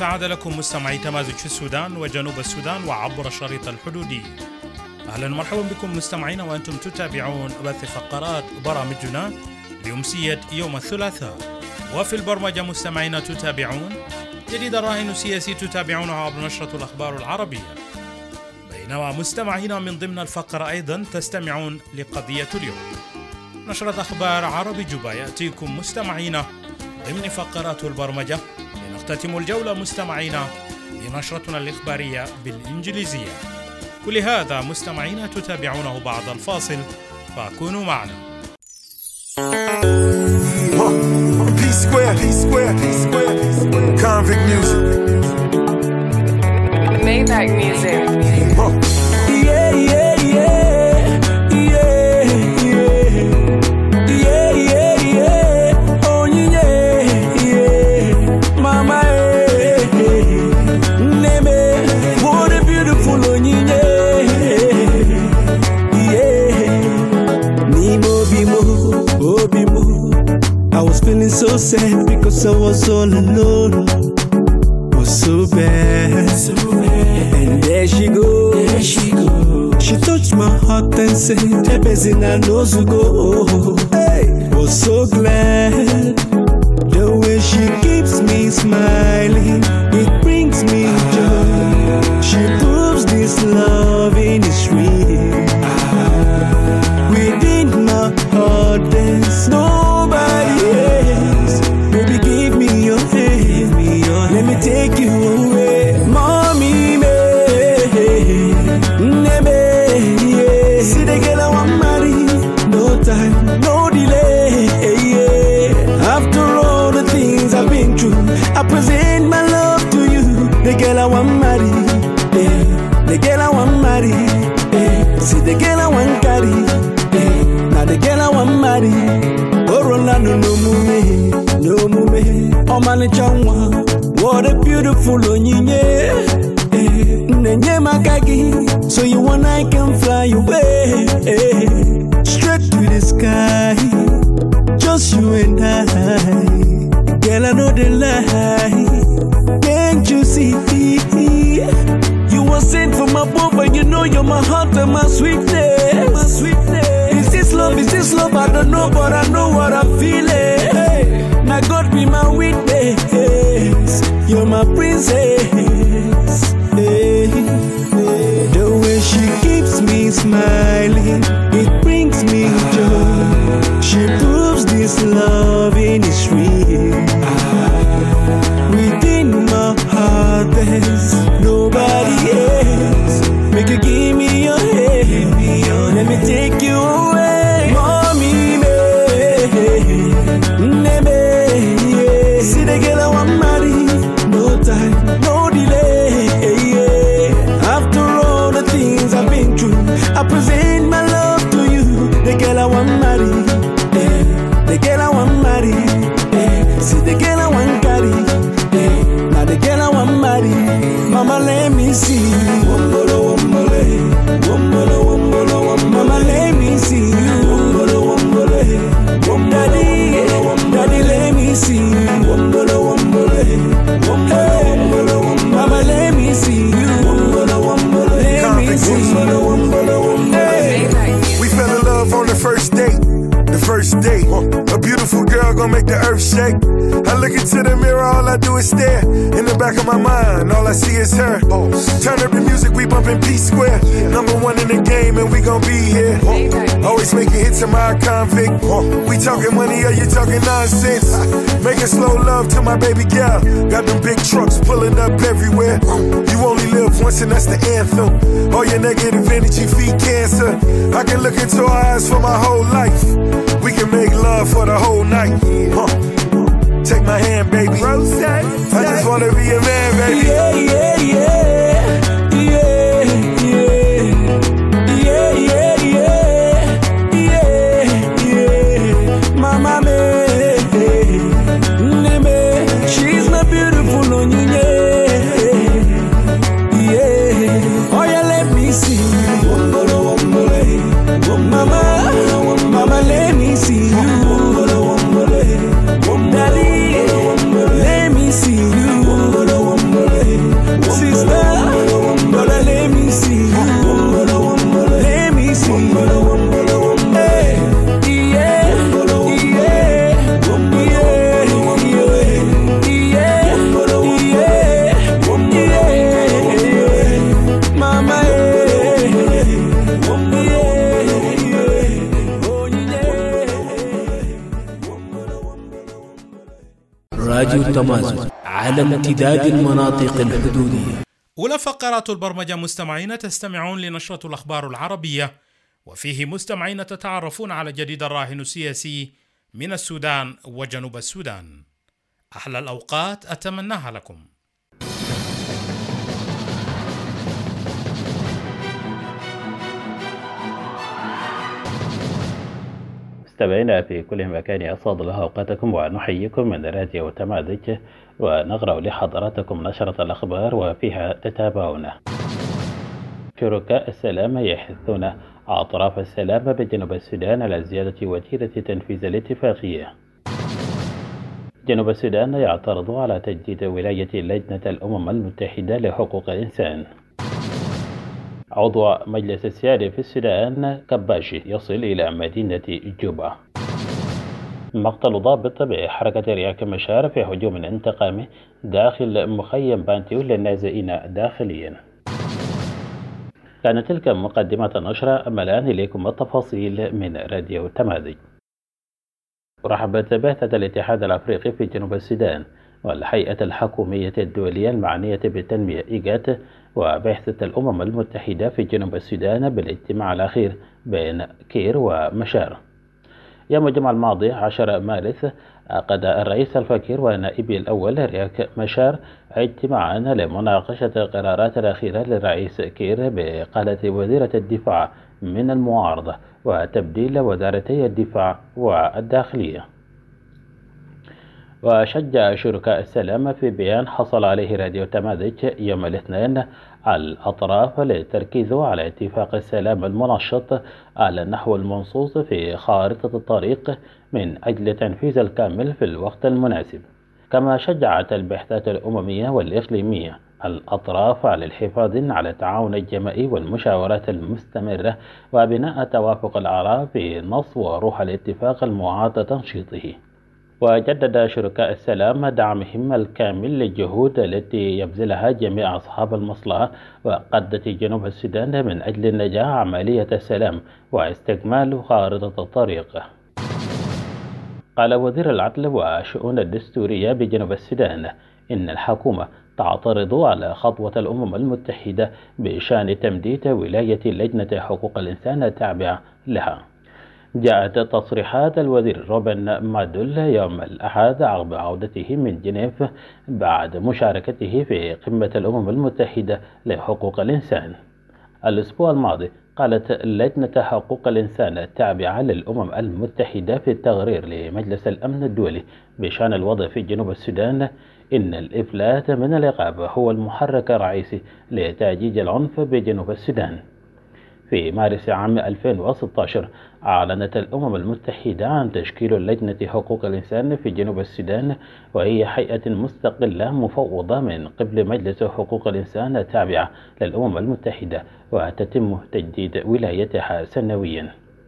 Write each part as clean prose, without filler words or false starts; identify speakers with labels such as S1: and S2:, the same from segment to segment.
S1: عاد لكم مستمعي تمازج في السودان وجنوب السودان وعبر الشريط الحدودي. أهلا ومرحبا بكم مستمعين وأنتم تتابعون بث فقرات برامجنا لأمسية يوم الثلاثاء. وفي البرمجة مستمعين تتابعون جديد الراهن السياسي تتابعونه عبر نشرة الأخبار العربية، بينما مستمعين من ضمن الفقرة أيضا تستمعون لقضية اليوم. نشرة أخبار عربي جوبا يأتيكم مستمعين ضمن فقرات البرمجة. لنختتم الجولة مستمعين بنشرتنا الإخبارية بالإنجليزية. كل هذا مستمعين تتابعونه بعد الفاصل، فكونوا معنا.
S2: Convict music.
S3: Maybach music.
S4: Yeah, yeah, yeah, yeah, yeah, yeah, yeah, yeah. Oh yeah, yeah, mama, neme, what a beautiful oh yeah, Nimo bimo. I was feeling so sad because I was all alone. Was so bad. And there she goes. She touched my heart and said, "Hey, Bezina knows to go." Hey, was so glad. The way she keeps me smiling, it brings me joy. She proves this loving is real. Within my heart there's nobody else. Baby, give me your hand, let me take you away. Mommy, see the girl I want marry. No time, no delay. After all the things I've been through, I present my love to you. The girl I want marry. The girl I want marry. See the girl I want carry. Now the girl I want marry. Oh Rolando, no mume. Oh man, what a beautiful onyinye. Nenye makagi, so you and I can fly away straight to the sky. Just you and I, girl I know the lie. Can't you see? You were sent from above, and you know you're my heart and my sweetness. Is this love? I don't know, but I know what I'm feeling. Now God be my witness. You're my princess. The way she keeps me smiling, it brings me joy. She proves this loving is real. Within my heart there's nobody else. Make you give me your hand, let me take you away. Mommy, see the girl I want marry. No time, no delay. After all the things I've been through, I present my love to you. The girl I want marry. The girl I want marry. See the girl I want carry. Now the girl I want marry. Mama, let me see you. Wombolo, wombolo, wombolo, wombolo, wombolo. Mama, let me see you. Wombolo, wombolo, wombolo. Daddy, let me see you. Wombolo, wombolo, wombolo, wombolo. Mama, let me see you. Wombolo, wombolo, let me see you. Wombolo, wombolo.
S2: We fell in love on the first date. The first date, a beautiful girl gon' make the earth shake. I look into the mirror, all I do is stare. In the back of my mind, all I see is her. Turn up the music, we bumpin' P-Square. Number one in the game, and we gon' be here. Always making hits in my convict. We talking money, or you talking nonsense? Making slow love to my baby girl. Got them big trucks pulling up everywhere. You only live once, and that's the anthem. All your negative energy feed cancer. I can look into her eyes for my whole life. We can make love for the whole night. Take my hand, baby. I just wanna be a man, baby.
S4: Yeah, yeah, yeah. Yeah, yeah. Yeah, yeah, yeah. Yeah, yeah. Mama, she's my beautiful onyinye. Yeah. Oh yeah, let me see. Wombolo, wombolo. Mama, let me see you. Daddy, let me see you. راديو التمازن على امتداد المناطق الحدودية.
S1: أولى فقرات البرمجة مستمعين تستمعون لنشرة الأخبار العربية، وفيه مستمعين تتعرفون على جديد الراهن السياسي من السودان وجنوب السودان. أحلى الأوقات أتمناها لكم.
S3: مستمعينا في كل مكان أسعد الله أوقاتكم ونحييكم من راديو تمازج، ونقرأ لحضراتكم نشرة الأخبار وفيها تتابعون. شركاء السلام يحثون أطراف السلام بجنوب السودان على زيادة وتيرة تنفيذ الاتفاقية. جنوب السودان يعترض على تجديد ولاية لجنة الأمم المتحدة لحقوق الإنسان. عضو مجلس السيادة في السودان كباشي يصل إلى مدينة جوبا. مقتل ضابط بحركة رياك مشار في هجوم انتقامي داخل مخيم بانتيو للنازئين داخليا. كانت تلك مقدمة نشرة، أما الآن إليكم التفاصيل من راديو تمازج. رحبت بعثة الاتحاد الأفريقي في جنوب السودان والهيئة الحكومية الدولية المعنية بالتنمية إيجات وبعثة الأمم المتحدة في جنوب السودان بالاجتماع الأخير بين كير ومشار. يوم الجمعة الماضي 10 مارس عقد الرئيس الفكير ونائبه الأول رياك مشار اجتماعا لمناقشة القرارات الأخيرة للرئيس كير بقالة وزيرة الدفاع من المعارضة وتبديل وزارتي الدفاع والداخلية. وشجع شركاء السلام في بيان حصل عليه راديو تمازج يوم الاثنين الأطراف للتركيز على اتفاق السلام المنشط على النحو المنصوص في خارطة الطريق من أجل تنفيذ الكامل في الوقت المناسب. كما شجعت البعثات الأممية والإقليمية الأطراف على الحفاظ على التعاون الجماعي والمشاورات المستمرة وبناء توافق الآراء في نص وروح الاتفاق المعاد تنشيطه. وجدد شركاء السلام دعمهم الكامل للجهود التي يبذلها جميع أصحاب المصلحة وقادة جنوب السودان من أجل النجاح عملية السلام واستكمال خارطة الطريق. قال وزير العدل والشؤون الدستورية بجنوب السودان إن الحكومة تعترض على خطوة الأمم المتحدة بشأن تمديد ولاية لجنة حقوق الإنسان التابعة لها. جاءت تصريحات الوزير روبن مادول يوم الأحد عقب عودته من جنيف بعد مشاركته في قمة الأمم المتحدة لحقوق الإنسان. الأسبوع الماضي قالت لجنة حقوق الإنسان التابعة للأمم المتحدة في التقرير لمجلس الأمن الدولي بشأن الوضع في جنوب السودان إن الإفلات من العقاب هو المحرك الرئيسي لتأجيج العنف بجنوب السودان. في مارس عام 2016 أعلنت الأمم المتحدة عن تشكيل لجنة حقوق الإنسان في جنوب السودان، وهي هيئة مستقلة مفوضة من قبل مجلس حقوق الإنسان التابعة للأمم المتحدة، وتتم تجديد ولايتها سنويا.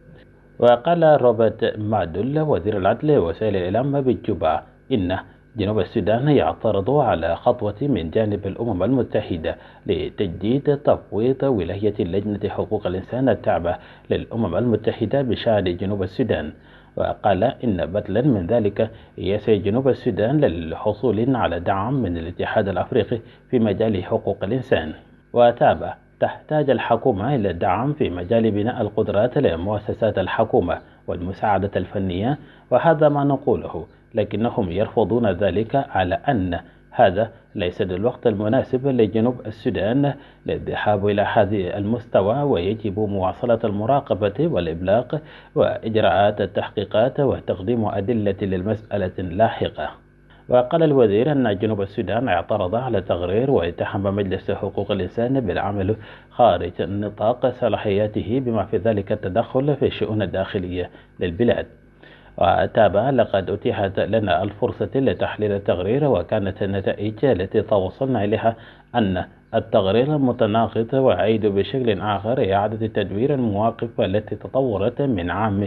S3: وقال روبرت مادول وزير العدل ووسائل الإعلام بالجوبا إن جنوب السودان يعترض على خطوة من جانب الأمم المتحدة لتجديد تفويض ولاية لجنة حقوق الإنسان التابعة للأمم المتحدة بشأن جنوب السودان. وقال إن بدلا من ذلك يسعى جنوب السودان للحصول على دعم من الاتحاد الأفريقي في مجال حقوق الإنسان. وتابع تحتاج الحكومة إلى الدعم في مجال بناء القدرات لمؤسسات الحكومة والمساعدة الفنية، وهذا ما نقوله، لكنهم يرفضون ذلك على أن هذا ليس الوقت المناسب لجنوب السودان للذهاب إلى هذا المستوى، ويجب مواصلة المراقبة والإبلاغ وإجراءات التحقيقات وتقديم أدلة للمسألة لاحقة. وقال الوزير أن جنوب السودان اعترض على تقرير واتهم مجلس حقوق الإنسان بالعمل خارج نطاق صلاحياته بما في ذلك التدخل في الشؤون الداخلية للبلاد. وتابع لقد أتيحت لنا الفرصة لتحليل التقرير، وكانت النتائج التي توصلنا إليها أن التقرير متناقض، ويعيد بشكل آخر إعادة تدوير المواقف التي تطورت من عام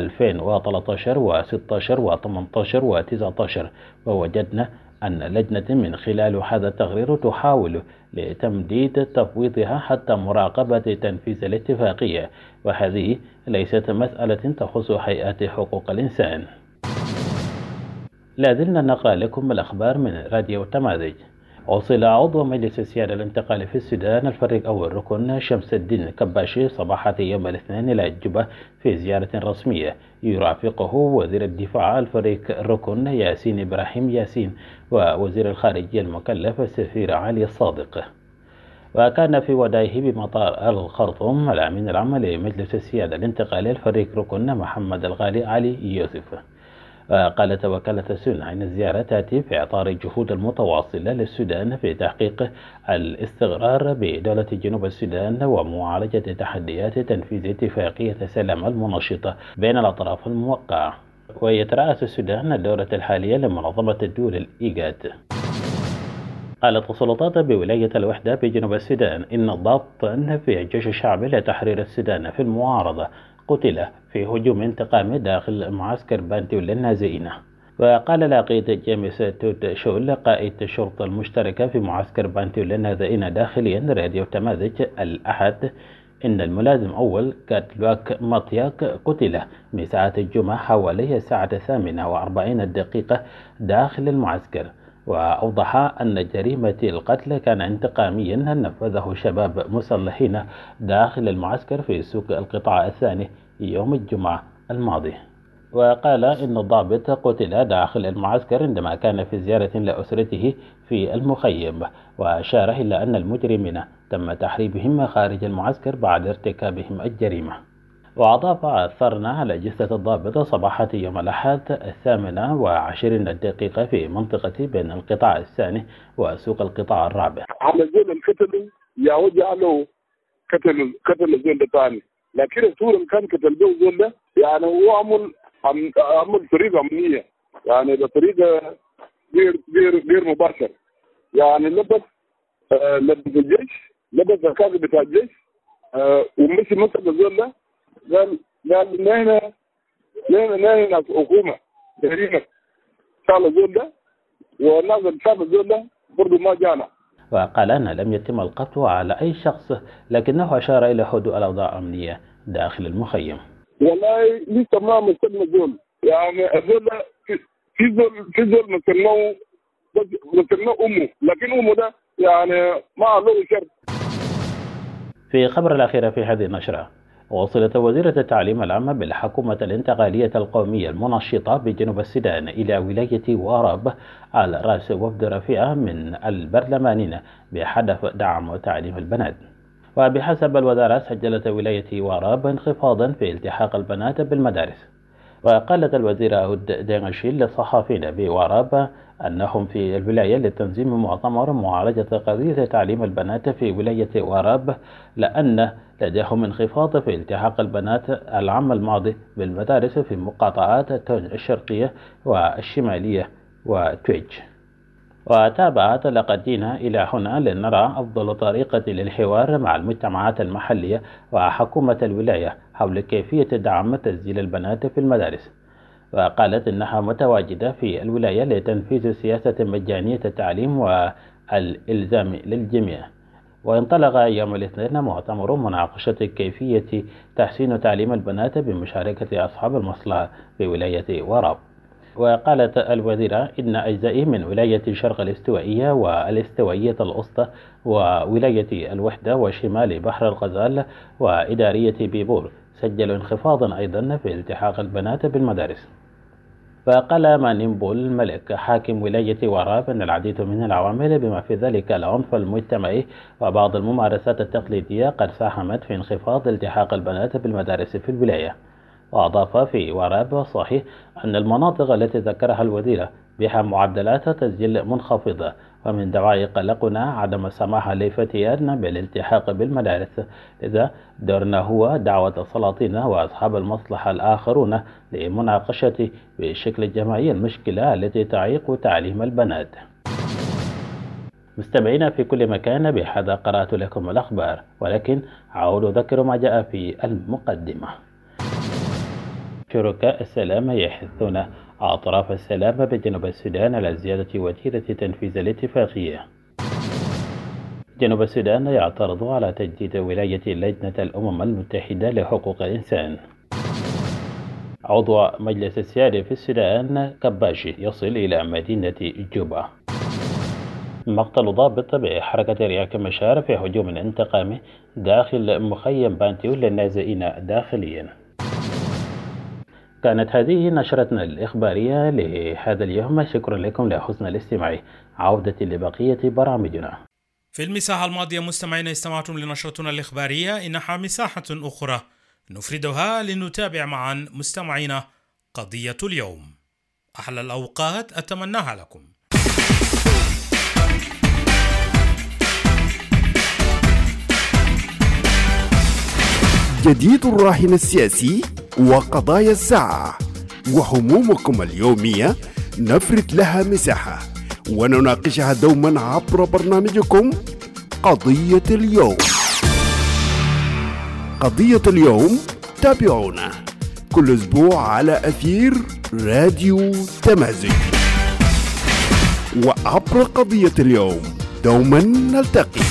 S3: 2013 و16 و18 و19. ووجدنا أن لجنة من خلال هذا التقرير تحاول لتمديد تفويضها حتى مراقبة تنفيذ الاتفاقية، وهذه ليست مسألة تخص هيئات حقوق الإنسان. لا زلنا نقرأ لكم الأخبار من راديو تمازج. وصل عضو مجلس السيادة الانتقالي في السودان الفريق أول ركن شمس الدين كباشي صباحة يوم الاثنين إلى الجبة في زيارة رسمية يرافقه وزير الدفاع الفريق ركن ياسين إبراهيم ياسين ووزير الخارجية المكلف السفير علي الصادق. وكان في وداعه بمطار الخرطوم الأمين العام لمجلس السيادة الانتقالي الفريق ركن محمد الغالي علي يوسف. قالت وكالة السنة أن الزيارة تأتي في إطار الجهود المتواصلة للسودان في تحقيق الاستقرار بدولة جنوب السودان ومعالجة تحديات تنفيذ اتفاقية سلام المنشطة بين الأطراف الموقعة. ويترأس السودان الدورة الحالية لمنظمة الدول الإيجاد. قالت السلطات بولاية الوحدة بجنوب السودان إن ضابطا في الجيش الشعبي لتحرير السودان في المعارضة قتل في هجوم انتقامي داخل معسكر بانتيول النازئين. وقال العقيد جيمس توت شول قائد الشرطة المشتركة في معسكر بانتيول النازئين داخليا راديو تمازج الأحد إن الملازم أول كاتلواك مطياك قتل مساء الجمعة حوالي الساعة 48 داخل المعسكر. وأوضح أن جريمة القتل كان انتقاميا نفذه شباب مسلحين داخل المعسكر في سوق القطاع الثاني يوم الجمعة الماضي. وقال إن الضابط قتل داخل المعسكر عندما كان في زيارة لأسرته في المخيم. وأشار إلى أن المجرمين تم تحريبهم خارج المعسكر بعد ارتكابهم الجريمة. وأضاف أثرنا على جثة الضابط صباحة يوم الأحد 28 في منطقة بين القطاع الثاني وسوق القطاع الرابع.
S5: على زول القتل يعود له قتل الزول الثاني، لكن الصورة اللي كان قتل به الزول ده يعني هو عمل طريقة أمنية، يعني بطريقة غير مباشر، يعني لبس الجيش، لبس الكاكي بتاع الجيش ومشي مسك الزول ده. قال نحن ناس حكومة دايرين شال الزول ده، والناس اللي شال الزول ده برضه ما جانا.
S3: وقال أن لم يتم القبض على أي شخص، لكنه أشار إلى هدوء الأوضاع الأمنية داخل المخيم.
S5: والله لسه ما مسكنا الزول، يعني الزول ده في زول مسكناه أمه، لكن أمه ده يعني ما له شر.
S3: في خبر الأخير في هذه النشرة، وصلت وزيرة التعليم العام بالحكومة الانتقالية القومية المنشطة بجنوب السودان إلى ولاية واراب على رأس وفد رفيع من البرلمانيين بهدف دعم تعليم البنات. وبحسب الوزارة سجلت ولاية واراب انخفاضا في التحاق البنات بالمدارس. وقالت الوزيرة أود دينغشيل للصحفيين بواراب أنهم في الولاية لتنظيم مؤتمر معالجة قضية تعليم البنات في ولاية واراب، لأن لديهم انخفاض في التحاق البنات العام الماضي بالمدارس في مقاطعات تونج الشرقية والشمالية وتويج. وتابعت لقد جئنا إلى هنا لنرى أفضل طريقة للحوار مع المجتمعات المحلية وحكومة الولاية حول كيفية دعم تسجيل البنات في المدارس. وقالت إنها متواجدة في الولاية لتنفيذ سياسة مجانية التعليم والإلزام للجميع. وانطلق يوم الاثنين مؤتمر مناقشة كيفية تحسين تعليم البنات بمشاركة أصحاب المصلحة في ولاية واراب. وقالت الوزيرة إن أجزاء من ولاية الشرق الاستوائية والاستوائية الوسطى وولاية الوحدة وشمال بحر الغزال وإدارية بيبور سجلوا انخفاضا أيضا في التحاق البنات بالمدارس. فقال مانيمبول ملك حاكم ولاية واراب أن العديد من العوامل بما في ذلك العنف المجتمعي وبعض الممارسات التقليدية قد ساهمت في انخفاض التحاق البنات بالمدارس في الولاية. وأضاف في واراب صحيح أن المناطق التي ذكرها الوزيرة بها معدلات تسجيل منخفضة، ومن دواعي قلقنا عدم السماح لفتياتنا بالالتحاق بالمدارس. لذا دورنا هو دعوة السلاطين وأصحاب المصلحة الآخرون لمناقشة بشكل جماعي المشكلة التي تعيق تعليم البنات. مستمعين في كل مكان، بهذا قرأت لكم الأخبار، ولكن أعود أذكر ما جاء في المقدمة. شركاء السلام يحثون أطراف السلام بجنوب السودان على زيادة وتيرة تنفيذ الاتفاقية. جنوب السودان يعترض على تجديد ولاية لجنة الأمم المتحدة لحقوق الإنسان. عضو مجلس السيادة في السودان كباشي يصل إلى مدينة جوبا. مقتل ضابط بحركة رياك مشار في هجوم انتقامي داخل مخيم بانتيو للنازئين داخليا. كانت هذه نشرتنا الإخبارية لهذا اليوم. شكرا لكم لحسن الاستماع. عودة لبقية برامجنا.
S1: في المساحة الماضية مستمعينا استمعتم لنشرتنا الإخبارية، إنها مساحة أخرى نفردها لنتابع معا مستمعينا قضية اليوم. أحلى الأوقات أتمناها لكم.
S6: جديد الراهن السياسي وقضايا الساعة وهمومكم اليومية نفرد لها مساحة ونناقشها دوما عبر برنامجكم قضية اليوم. قضية اليوم تابعونا كل أسبوع على أثير راديو تمازج، وعبر قضية اليوم دوما نلتقي.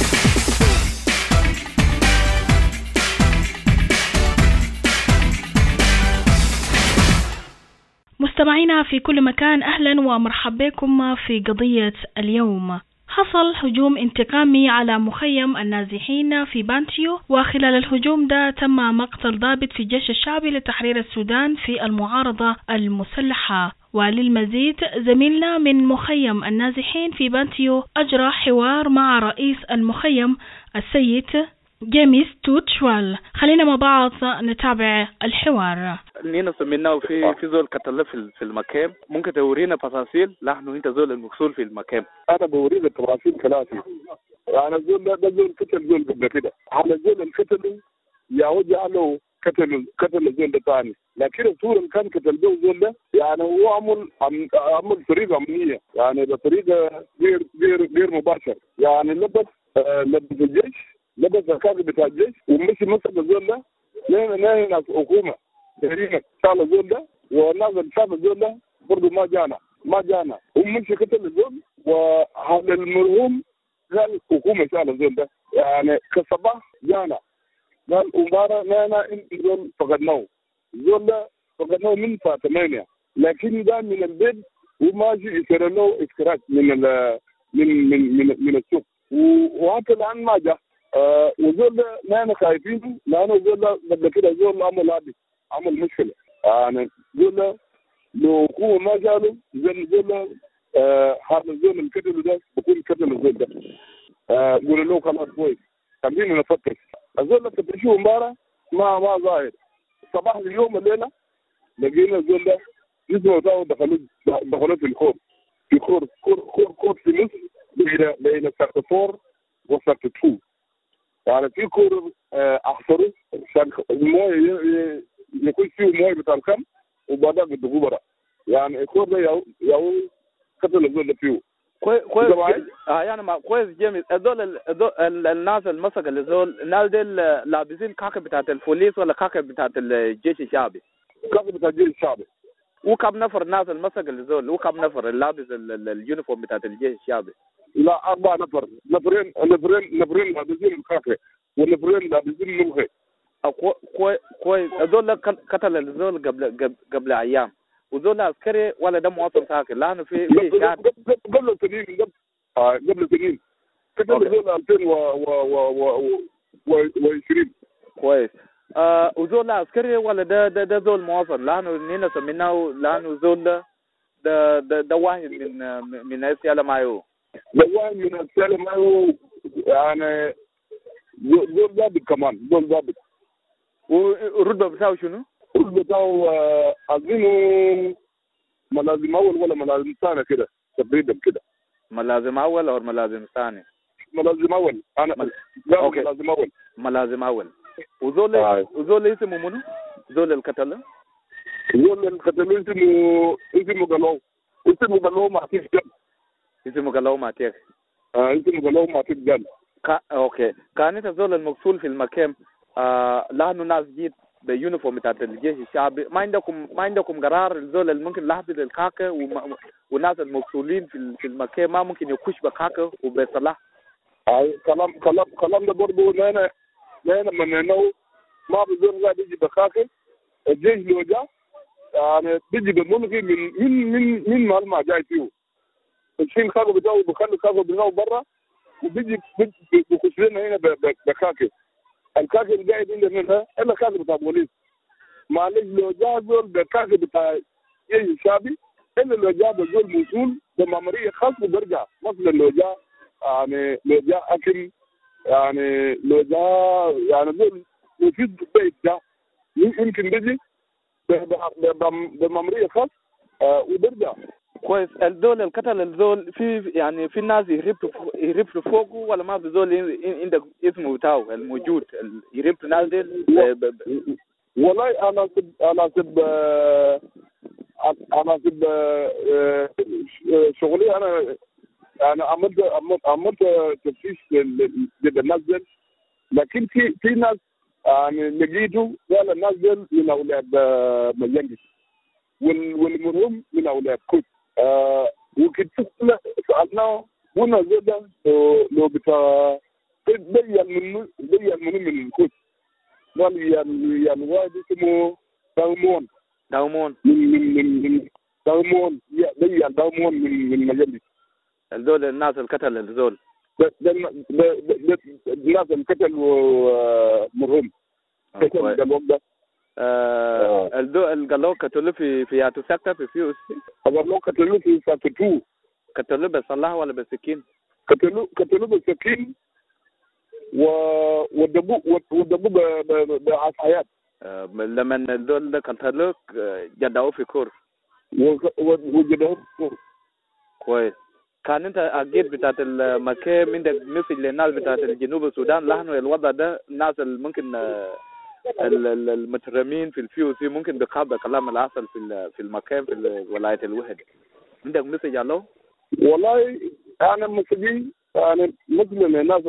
S7: مستمعينا في كل مكان، أهلا ومرحبا بكم في قضية اليوم. حصل هجوم انتقامي على مخيم النازحين في بانتيو، وخلال الهجوم ده تم مقتل ضابط في الجيش الشعبي لتحرير السودان في المعارضة المسلحة. وللمزيد زميلنا من مخيم النازحين في بانتيو أجرى حوار مع رئيس المخيم السيد جيمس توتشوال. خلينا مع بعض نتابع الحوار.
S8: نينا سميناه في زول قتل في المكان، ممكن تورينا تفاصيل؟ نحن انت زول المقتول في المكان.
S5: انا بوريك التفاصيل ثلاثه. يعني الزول ده زول قتل زول قبل كده، على الزول القتل يعود له قتل الزول ده ثاني، لكن الصوره اللي كان قتل به الزول ده يعني هو عمل طريقه امنيه، يعني بطريقه غير مباشر. يعني لبس الجيش، لبس الكاكي بتاع الجيش ومشي مسك الزول ده. ناس حكومه تقريبا شال الزول ده، والناس اللي شال الزول ده برضه ما جانا ومشي قتل الزول. وهذا المرهوم قال حكومه شال الزول ده، يعني كصباح جانا قال امبارح نانا انت زول فقدناه. الزول ده فقدناه من ساعه 8، لكن ده من البيت وماشي يشتري له اسكراج من السوق، وحتى الان ما جاء. وزول ده نحن خايفين لانه الزول ده قبل كده زول عمل مشكله. يعني الزول ده لو هو ما جاله الزول ده هذا الزول الكتل ده بكون كتل الزول ده. قولوا له خلاص كويس، خلينا نفكر. الزول ده فتشوه امبارح ما ظاهر. صباح اليوم الليله لقينا الزول ده جسمه بتاعه دخلوا في الخور، في خور في نص بين ساكت 4 وساكت 2. يعني في كور احصره عشان المويه يكون فيه مويه بتاع الكم وبعدها بدقوا برا. يعني الكور ده ياو قتل الزول ده فيه
S8: كويس. يعني ما كويس جيمس. هذول الناس المسك الزول الناس دي لابسين كاكا بتاعت البوليس ولا كاكا بتاعت الجيش الشعبي؟
S5: كاكا بتاع الجيش الشعبي.
S8: وكم نفر الناس المسك الزول؟ وكم نفر اللابس اليونيفورم بتاعت الجيش الشعبي؟
S5: لا 4 نفر، نفرين لابسين الكاكا والنفرين لابسين ملغي.
S8: كويس. هذول قتل الزول قبل ايام، وزول عسكري ولا ده مواطن ساكن؟ لانه في شهر
S5: قبل سنين قتل الزول 2020.
S8: كويس. وزول عسكري ولا ده زول مواطن؟ لانه نينا سميناه لانه زول ده واحد من السيالة معه.
S5: ده واحد من السيالة معه، يعني زول ضابط كمان، زول ضابط.
S8: والرتبة بتاعه شنو؟
S5: الرتبة بتاعه أظنه ملازم أول ولا ملازم ثاني كده تقريبا كده.
S8: ملازم أول أو ملازم ثاني؟
S5: ملازم أول. أنا
S8: أوكي. ملازم أول. وزول اسمه منو؟ زول القتل؟
S5: زول القتل اسمه قالوا معتيك جد.
S8: اسمه قالوا معتيك.
S5: اسمه قالوا معتيك جد.
S8: اوكي. كانت الزول المقتول في المكان لانه ناس جيت باليونيفورم بتاعت الجيش الشعبي. ما عندكم قرار الزول اللي ممكن لحظه الكاكا والناس المقتولين في المكان ما ممكن يخش بكاكا وبسلاح؟ كلام
S5: ده برضه انا من انه ما بزول قاعد يجي بكاكا. الجيش لو جاء يعني بيجي بملغي من ما جاي فيه. الشيء الخاطر بتاعه بخلي الخاطر بتاعه برا وبيجي بخش لنا هنا بكاكي. الكاكي اللي قاعد عندنا هنا الا كاكي بتاع بوليس. معلش لو جاب زول بكاكي بتاع اي شعبي الا لو جاب زول موصول بماموريه خاص وبرجع. مثلا لو جاء يعني لو جاء اكل يعني لو جاء يعني زول يفيد البيت ده يمكن بيجي بماموريه خاص وبرجع.
S8: كويس. الدول القتل الزول في يعني في ناس يهربوا فوقه ولا ما في زول عندك اسمه بتاعه الموجود يهربوا ناس ديل؟
S5: والله انا سب شغلي انا عملت تفتيش ضد الناس ديل. لكن في ناس يعني لقيته قال الناس ديل من اولاد مجندس والمرهم من اولاد كوت. وكنت سالناه هنا زيدا لو بتاع بين منه من الكوت. قال يعني واحد اسمه داومون من داومون بين داومون من مجندس.
S8: الدول الناس القتل الزول
S5: الناس القتل ومرهم قتل الوقت ده.
S8: الدول قالوا قتلوا في ياتو سكتة في فيوس.
S5: قالوا قتلوا في سكتة.
S8: قتلوا بصلاح ولا بسكين؟
S5: قتلوا بسكين ودبوا بعصايات.
S8: لما الدول ده قتلوك جدعوا في كور.
S5: وجدعوا في كور.
S8: كويس. كان انت اكيد بتاعت المكان عندك مثل للناس بتاعت الجنوب السودان لانه الوضع ده الناس اللي ممكن المترمين في الفيوسي ممكن بقابل كلام العسل في المكان في ولاية الوحد. عندك مسج له؟
S5: والله انا مسجين يعني مثل الناس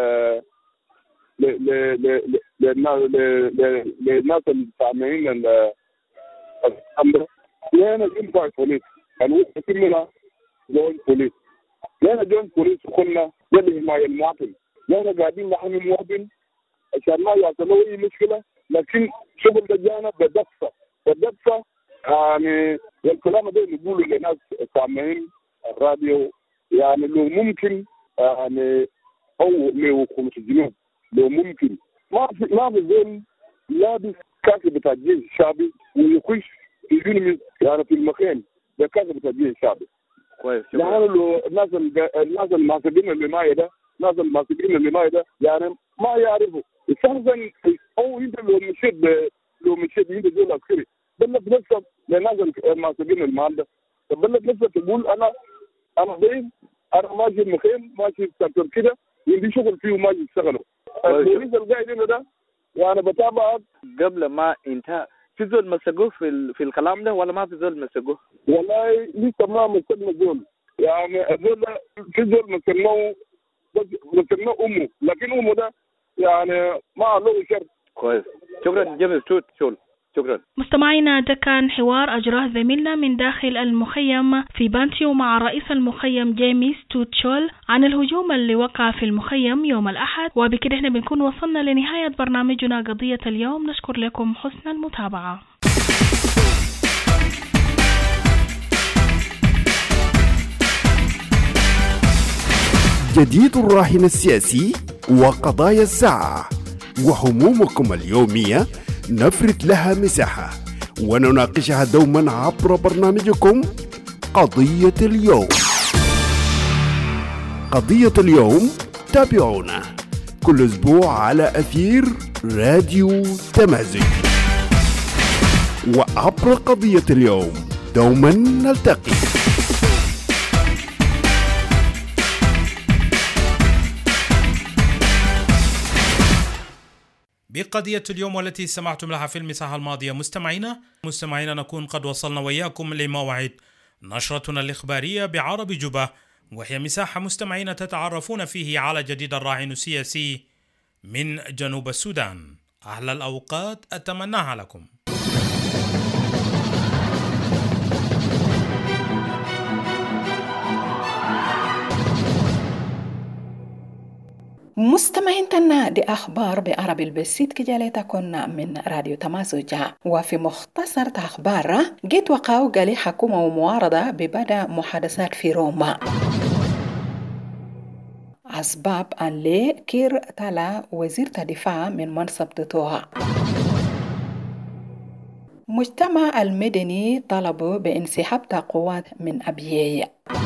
S5: للناس السامعين الامر. انا ينفع بوليس الوقت كلنا جون بوليس. لأن جون بوليس قلنا يلي حماية المواطن. لأن قاعدين نحمي المواطن عشان ما يحصلوا أي مشكلة. لكن شغل ده جانا بدقة يعني الكلام ده نقوله للناس سامعين الراديو. يعني لو ممكن يعني أو لو في الجنوب لو ممكن ما في زول لابس كاكي بتاع الجيش الشعبي ويخش يجوني يعني في المكان ده كاكي بتاع الجيش الشعبي.
S8: كويس.
S5: يعني لو الناس الماسكين اللي معي ده يعني ما يعرفوا اساسا. او انت لو مشيت انت زول عسكري بلغ نفسك للناس الماسكين المال ده. بلغ نفسك تقول انا ضيف انا ماشي المخيم ماشي سكتور كده وعندي شغل فيه وماشي اشتغله. البوليس القاعد هنا ده وانا بتابع.
S8: قبل ما انت في زول مسكوه في الكلام ده ولا ما في زول مسكوه؟
S5: والله لسه ما مسكنا زول. يعني الزول في زول مسكناه امه لكن امه ده يعني ما له شر.
S8: كويس. شكرا جيمس توت شول. شكرا.
S7: مستمعينا، ده كان حوار أجراه زميلنا من داخل المخيم في بانتيو مع رئيس المخيم جيمس توت شول عن الهجوم اللي وقع في المخيم يوم الأحد. وبكده احنا بنكون وصلنا لنهاية برنامجنا قضية اليوم. نشكر لكم حسن المتابعة.
S6: جديد الراهن السياسي وقضايا الساعة وهمومكم اليومية نفرد لها مساحة ونناقشها دوما عبر برنامجكم قضية اليوم. قضية اليوم تابعونا كل أسبوع على أثير راديو تمازج. وعبر قضية اليوم دوما نلتقي.
S1: بقضية اليوم والتي استمعتم لها في المساحة الماضية مستمعينا نكون قد وصلنا وإياكم لموعد نشرتنا الإخبارية بعرب جبة، وهي مساحة مستمعين تتعرفون فيه على جديد الراهن السياسي من جنوب السودان. أحلى الأوقات أتمناها لكم.
S9: مستمعين تنا دي أخبار بعربي البسيط كجاليتا كنا من راديو تمازوجا. وفي مختصر أخبار جيت وقاو قالي حكومة ومعارضة ببدأ محادثات في روما. أسباب أن لي كير تالا وزير الدفاع من منصب تطوع. مجتمع المدني طلبوا بانسحاب قوات من أبيي.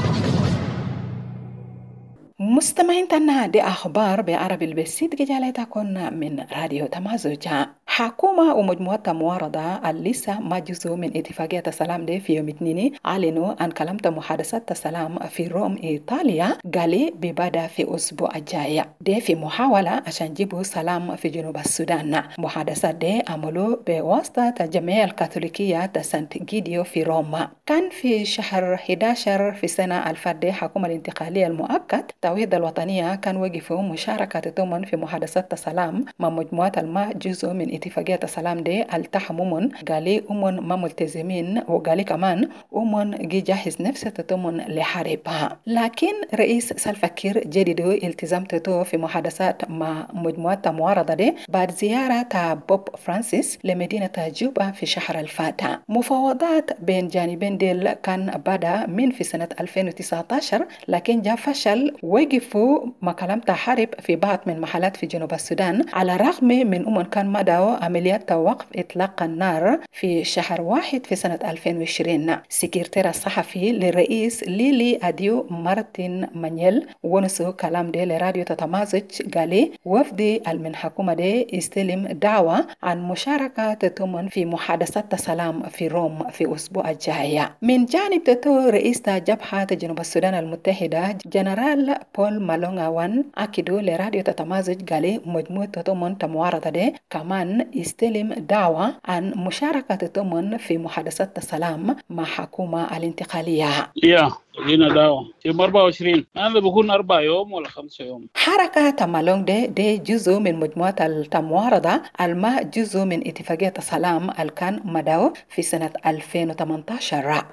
S9: مستمعين تنا دي أخبار بعربي البسيط جاليتا كنا من راديو تمازوجا. حكومة ومجموعة معارضة لسه ما جزء من اتفاقية السلام دي في يوم الاثنين أعلنوا عن كلمة محادثات السلام في روم إيطاليا قالي ببدأ في أسبوع الجاي دي في محاولة عشان يجيبوا سلام في جنوب السودان. محادثات دي عملوا بواسطة الجمعية الكاثوليكية سانت جيديو في روما. كان في شهر 11 في سنة الفادي حكومة الانتقالية المؤقت التوحيد الوطنية كان وقفوا مشاركة تضمن في محادثات السلام مع مجموعة ما جزء من اتفاقية السلام دي التحممون قالي ما ملتزمين وقالي كمان جي جاهز نفسه تضمن لحربها. لكن رئيس سلفا كير جددوا التزامته في محادثات مع مجموعة معارضة دي بعد زيارة بوب فرانسيس لمدينة جوبا في شهر الفاتح. مفاوضات بين جانبين ديل كان بدأ من في سنة 2019 لكن جاء فشل وقفوا مكالمة حرب في بعض من محلات في جنوب السودان على الرغم من كان مدعو عمليات وقف إطلاق النار في شهر 1 في سنة 2020. سكرتير الصحفي للرئيس ليلي أديو مارتين مانيل ونسو كلام دي لراديو تتمازج قالي وفد من حكومة دي استلم دعوة عن مشاركة تتمن في محادثات السلام في روم في أسبوع الجاي. من جانب تتو رئيس جبهة جنوب السودان المتحدة جنرال بول مالونغا وان أكدوا لراديو تتمازج قالي مجموعة تتمن معارضة دي كمان يستلم دعوة عن مشاركة تضمن في محادثات السلام مع حكومة الانتقالية.
S10: لينا دعوة يوم 24 هذا بيكون 4 يوم ولا 5 يوم.
S9: حركة مالونغ دي جزء من مجموعة المعارضة الما جزء من اتفاقية السلام الكان مدعو في سنة 2018.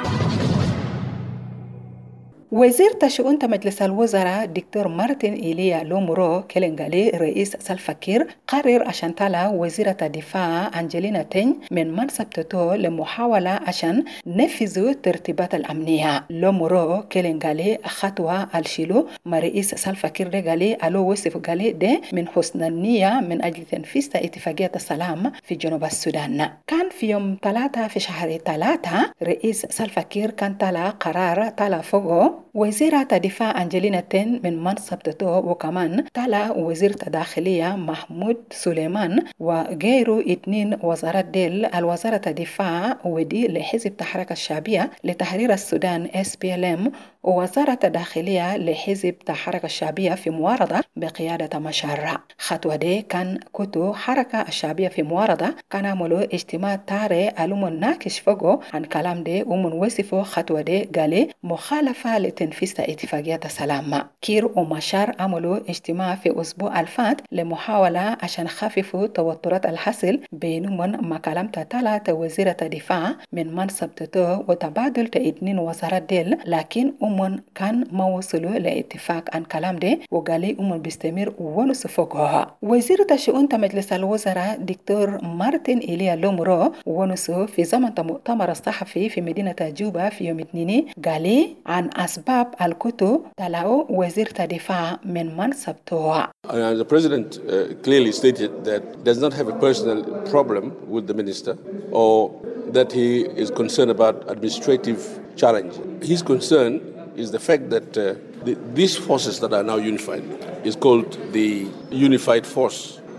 S9: وزير شؤون مجلس الوزراء دكتور مارتن إيليا لومورو كيلنغالي رئيس سلفا كير قرر عشان تلا وزيرة الدفاع أنجلينا تين من منصب تتو لمحاولة عشان نفذوا ترتيبات الأمنية. لومورو كيلنغالي خطوة الشيلو مع رئيس سلفا كير قالي ألو وصف قالي ده من حسن النية من أجل تنفيذ اتفاقية السلام في جنوب السودان. كان في يوم 3 في شهر 3 رئيس سلفا كير كان تلا قرار تلا فوقه وزيرة الدفاع أنجلينا تين من منصب تتو وكمان تلا وزيرة الداخلية محمود سليمان وغيره 2 وزارات ديل الوزارة الدفاع ودي لحزب الحركة الشعبية لتحرير السودان SPLM ووزارة الداخلية لحزب الحركة الشعبية في معارضة بقيادة مشارع. خطوة دي كان كتو حركة الشعبية في معارضة كان عملوا اجتماع تاري ألومن ناكش فوقه عن كلام دي ومن وصفه خطوة دي قالي مخالفة لتنفيذ اتفاقية السلام. كير ومشار عملوا اجتماع في أسبوع الفات لمحاولة عشان خففوا توترات الحصل بينهم مع كلامة 3 وزيرة الدفاع من منصب تتو وتبادل 2 وزارات ديل لكن كان ما وصلوا لاتفاق عن كلام ده وقالي بيستمر ونص فوقها. وزيرة شؤون مجلس الوزراء دكتور مارتن إيليا لومورو ونص في زمن مؤتمر الصحفي في مدينة جوبا في يوم الاثنين قالي عن أسباب الكتو تلاو وزيرة الدفاع من منصب توع.
S11: The president clearly stated that does not have a personal problem with the minister or that he is concerned about administrative challenge. His concern is the fact that these forces that are now unified is called the unified force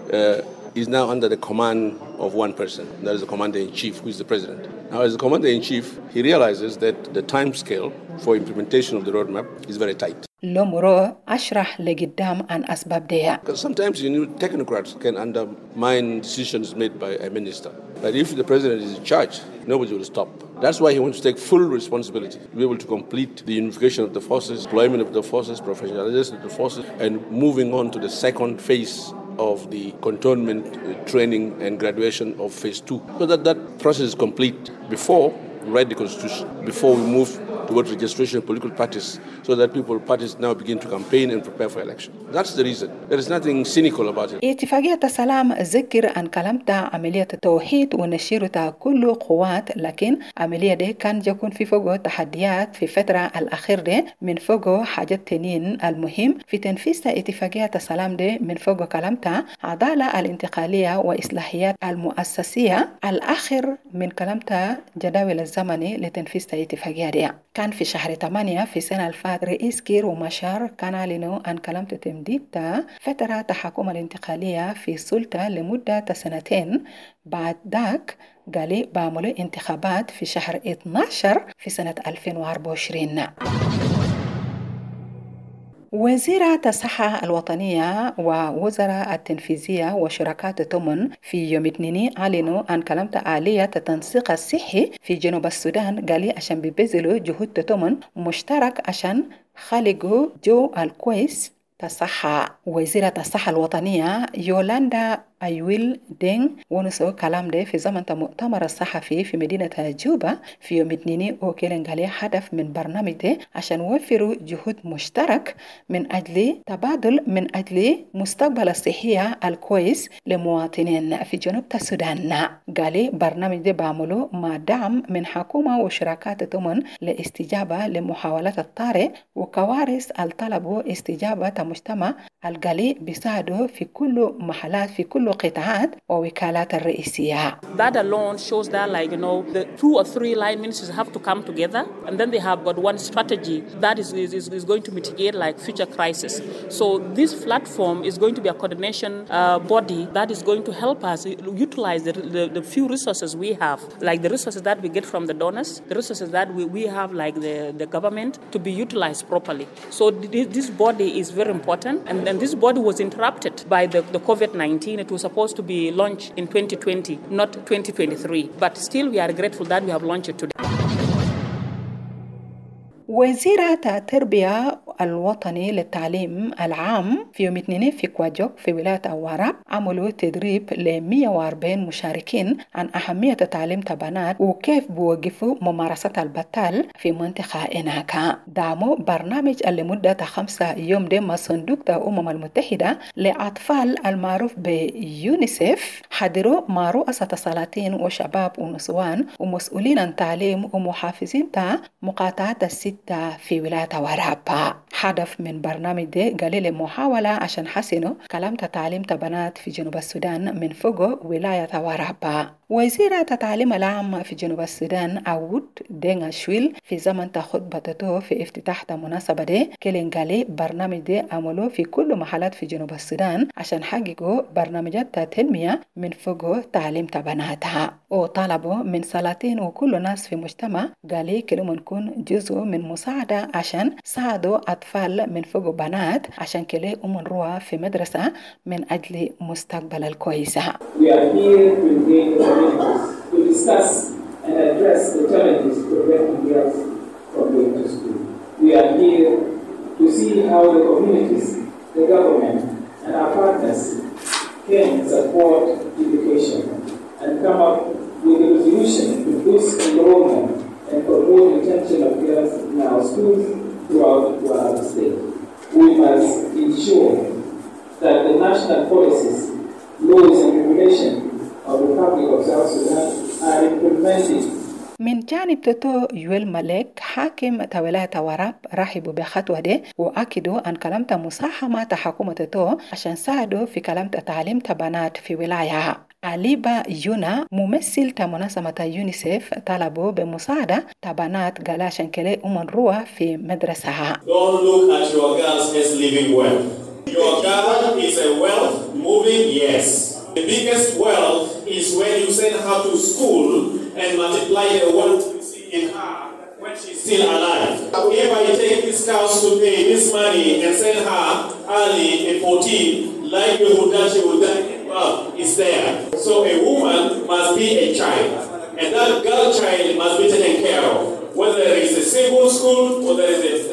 S11: is now under the command of one person, that is the commander-in-chief, who is the president. Now, as the commander-in-chief, he realizes that the time scale for implementation of the roadmap is very tight.
S9: لومورو أشرح لقدام عن أسباب ديها.
S11: Because sometimes technocrats can undermine decisions made by a minister. But if the president is in charge, nobody will stop. That's why he wants to take full responsibility to be able to complete the unification of the forces, deployment of the forces, professionalization of the forces, and moving on to the second phase of the cantonment training and graduation of phase 2. So that process is complete before we write the constitution, before we move to towards registration of political parties so that parties now begin to campaign and prepare for election. That's the reason. There is nothing cynical about it.
S9: اتفاقية السلام ذكر أن كلمت عملية التوحيد ونشيرتها كل قوات، لكن عملية دي كان يكون في فوقه تحديات في فترة الأخير دي، من فوقه حاجات تنين. المهم في تنفيذ اتفاقية السلام دي من فوقه كلمتها عدالة الانتقالية وإصلاحيات المؤسسية. الآخر من كلمتها جداول الزمني لتنفيذ اتفاقية دي كان في شهر 8 في سنة الفات. رئيس كير ومشار كان أعلنوا أن كلمت تمديد فترة تحكم الانتقالية في السلطة لمدة 2 سنين. بعد ذاك قالوا بعملوا انتخابات في شهر 12 في سنة 2024. وزيرة الصحة الوطنية ووزراء التنفيذية وشركات تمن في يوم الاثنين أعلنوا أن كلمت آلية التنسيق الصحي في جنوب السودان قالوا عشان بيبذلوا جهود تمن مشترك عشان خلقوا جو الكويس الصحة. وزيرة الصحة الوطنية يولاندا أيويل دينغ ونسو كلام ده في زمن مؤتمر الصحفي في مدينة جوبا في يوم الاثنين. وكيلن قال هدف من برنامج ده عشان يوفروا جهود مشترك من أجل تبادل من أجل مستقبل الصحية الكويس لمواطنين في جنوب السودان. قال برنامج ده بعمله مع دعم من حكومة وشركات تمن لاستجابة لمحاولات الطارئ وكوارث الطلب استجابة مجتمع. القالي بيساعدوا في كل محلات في كل قطاعات ووكالات الرئيسية.
S12: That alone shows that, like, you know, the 2 or 3 line ministries have to come together, and then they have got one strategy that is going to mitigate like future crisis. So this platform is going to be a coordination body that is going to help us utilize the few resources we have, like the resources that we get from the donors, the resources that we have like the government, to be utilized properly. So this body is very important, and this body was interrupted by the COVID-19. It was supposed to be launched in 2020, not 2023. But still, we are grateful that we have launched it today.
S9: وزيرة التربية الوطني للتعليم العام في يوم الاثنين في كواجوك في ولاية أواراب عملوا تدريب ل 140 مشاركين عن أهمية تعليم البنات وكيف بوقفوا ممارسة البتال في منطقة هناك. دعموا برنامج لمدة 5 يوم مع صندوق الأمم المتحدة لأطفال المعروف بيونيسيف. حضروا مع رؤساء السلاطين وشباب ونسوان ومسؤولين عن تعليم ومحافظين مقاطعات الست في ولاية ورابا. هدف من برنامج ده قليل محاولة عشان حسنوا كلام تعليم بنات في جنوب السودان من فوق ولاية ورابا. وزيرة التعليم العام في جنوب السودان أود دينغ شويل في زمن خطبته في افتتاح المناسبة ده كلين قالي برنامج ده عملوه في كل محلات في جنوب السودان عشان حققوا برنامجات تنمية من فوق تعليم بناتها. وطلبوا من سلاطين وكل ناس في مجتمع قالي كلهم نكون جزء من مساعدة عشان ساعدوا أطفال من فوق بنات عشان كله نروح في مدرسة من أجل مستقبل الكويسة.
S13: We are here to engage the communities to discuss and address the challenges preventing girls from going to school. We are here to see how the communities, the government, and our partners can support education and come up with a resolution to boost enrollment and promote retention of girls in our schools throughout our state. We must ensure that the national policies, laws and regulations of the Republic of South Sudan are implemented.
S9: من جانب تتو يويل مالك حاكم ولاية وراب رحبوا بخطوة دي وأكدوا أن كلمة مساهمة حكومة تتو عشان ساعدوا في كلمة تعليم بنات في ولاية. عليبا يونا ممثل منظمة يونيسيف طلبوا بمساعدة بنات قال عشان كده روح في مدرسها.
S14: Don't look at your girls as living well. Your girl is a wealth moving, yes. The biggest wealth is when you send her to school and multiply the wealth you see in her when she's still alive. If I take this girls today, this money, and send her early at 14, likelihood that she will die is there. So a woman must be a child, and that girl child must be taken care of. Whether there is a single school or there is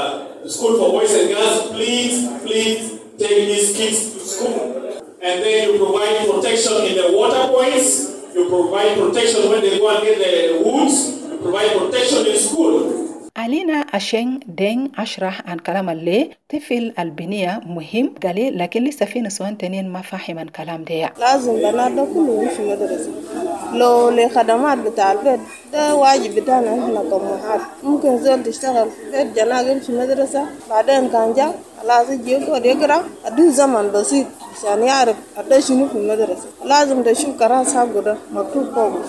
S14: a school for boys and girls, please take these kids to school. And then you provide protection in the water points, you provide protection when they go and get the woods, you provide protection in school.
S9: خلينا أشين دين أشرح عن كلام اللي طفل البنية مهم قالي، لكن لسه في نسوان تانيين ما فاهم الكلام ده.
S15: لازم بنات كلهم في مدرسة، لو لخدمات بتاع البيت ده واجب بتاعنا احنا كأمهات. ممكن زول تشتغل في بيت جناقل في مدرسة، بعدين كان جاء خلاص يجي يقعد يقرأ، أديه زمن بسيط عشان يعرف أديه شنو في المدرسة. لازم تشوف كراس حقه ده مكتوب فوق.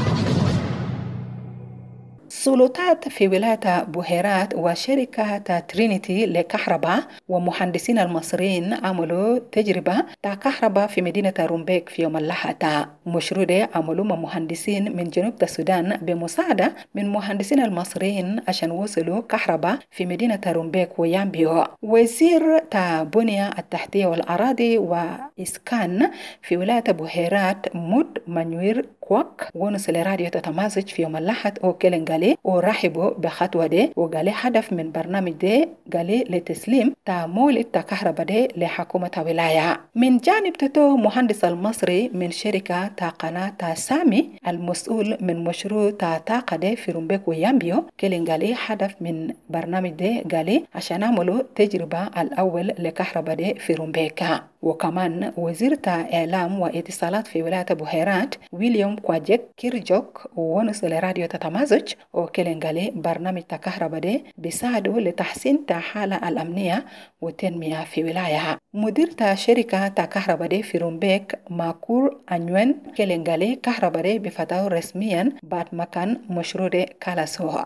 S9: سلطات في ولاية بوهيرات وشركة ترينيتي لكهرباء ومهندسين المصريين عملوا تجربة تاع كهرباء في مدينة رومبيك في يوم الأحد. مشروع ده عملوا مهندسين من جنوب السودان بمساعدة من مهندسين المصريين عشان وصلوا كهرباء في مدينة رومبيك ويامبيو. وزير تاع بنية التحتية والأراضي وإسكان في ولاية بوهيرات مود مانوير كوك ونصل راديو تتمازج في يوم الأحد وكلنغالي ورحبوا بخطوة دي، وقال هدف من برنامج دي قال لتسليم مولد كهرباء دي لحكومة ولاية. من جانب تتو مهندس المصري من شركة قناة سامي المسؤول من مشروع طاقة دي في رومبيك ويامبيو كلنغالي هدف من برنامج دي قال عشان عملوا تجربة الأول لكهرباء دي في رومبيك. وكمان وزير إعلام واتصالات في ولاية بوهيرات ويليام كواجيك كيرجوك ونصل راديو تتمازج وكلنغالي برنامج كهرباء دي بيساعدوا لتحسين حالة الأمنية والتنمية في ولاية. مدير شركة كهرباء دي في رومبيك ماكور أنيوين كلنغالي كهرباء دي بفتاو رسميا بعد ما كان مشروع دي كالاسوها.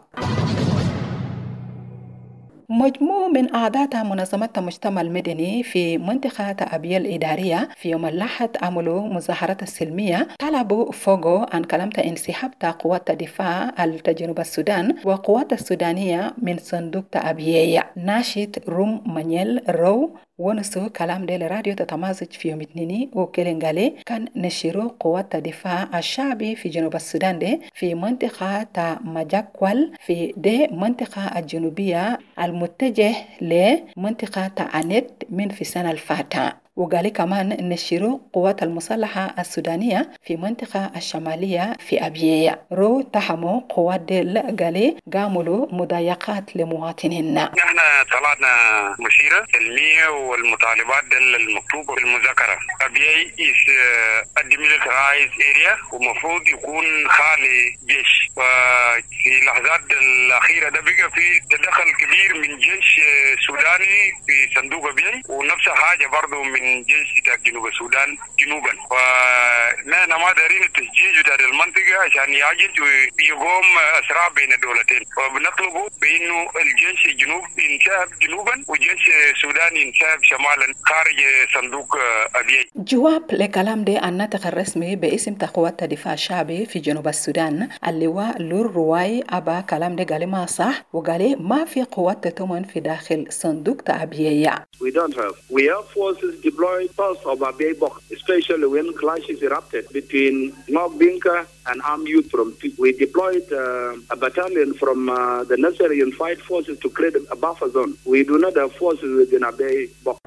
S9: مجموعة من أعضاء منظمة المجتمع المدني في منطقة أبيل الإدارية في يوم الأحد عملوا مظاهرة سلمية طلبوا فوقه عن كلام انسحاب قوات الدفاع الجنوب السودان وقوات السودانية من صندوق أبيل. ناشط روم مانيل رو ونسو كلام دي لراديو تتمازج في يوم اثنين وكلنغالي كان نشروا قوات الدفاع الشعبي في جنوب السودان دي في منطقة مجاكوال في دي منطقة الجنوبية المتجه لمنطقة أنيت من في سنة الفاتحة. وقال كمان نشروا قوات المسلحة السودانية في منطقة الشمالية في أبيية. رو تحموا قوات ديل قال قاموا مضايقات لمواطنين.
S16: نحن طلعنا مسيرة سلمية والمطالبات المكتوبة في المذكرة. أبيية is a demilitarized area ومفروض يكون خالي جيش، وفي اللحظات الأخيرة ده بقى في تدخل كبير من جيش سوداني في صندوق أبيية، ونفس حاجة برضو من جيش بتاع جنوب السودان جنوبا. فنحن ما دارين التشجيع بتاع المنطقة عشان يعجل ويقوم أسرع بين الدولتين، وبنطلبوا بأنه الجيش الجنوب ينسحب جنوبا وجيش السودان ينسحب شمالا خارج صندوق أبيي.
S9: جواب لكلام ده الناطق الرسمي باسم قوات الدفاع الشعبي في جنوب السودان اللواء لور رواي أبا كلام ده قال ما صح، وقال ما في قوات تتمن في داخل صندوق أبيي.
S17: We don't have. We have forces deployed south of Abyei Bok, especially when clashes erupted between Nok Binka and armed youth from P. We deployed a battalion from the necessary unified forces to create a buffer zone. We do not have forces within Abyei Bok.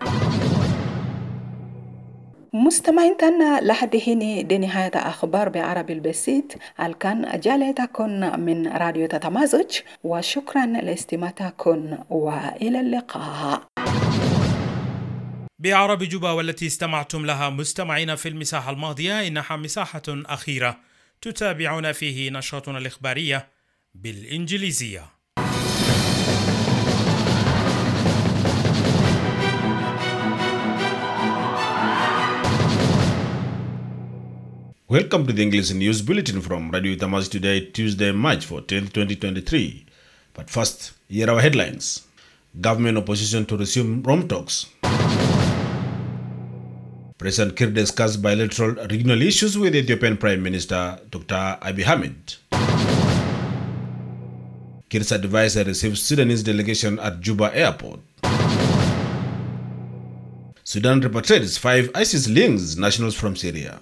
S9: مستمعين تنا لحد هنا دي نهاية أخبار بعربي البسيط الكان جالتكن من راديو تتمازج، وشكرا لاستماعتكن وإلى اللقاء.
S1: بعربي جوبا والتي استمعتم لها مستمعين في المساحة الماضية إنها مساحة أخيرة تتابعون فيه نشرتنا الإخبارية بالإنجليزية.
S18: Welcome to the English News Bulletin from Radio Tamaz today, Tuesday, March 14, 2023. But first, here are our headlines. Government opposition to resume Rome talks. President Kiir discussed bilateral regional issues with Ethiopian Prime Minister Dr. Abiy Ahmed. Kiir's advisor receives Sudanese delegation at Juba Airport. Sudan repatriates 5 ISIS-linked nationals from Syria.